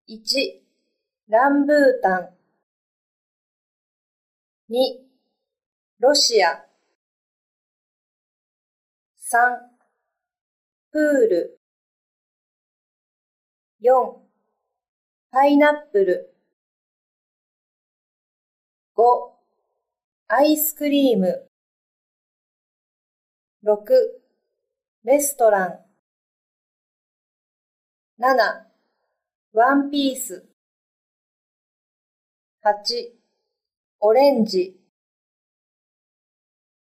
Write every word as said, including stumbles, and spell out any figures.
いち、ランブータン。に、ロシア。さん、プール。よん、パイナップル。ご、アイスクリーム。ろく、レストラン。なな、ワンピース。はち、オレンジ。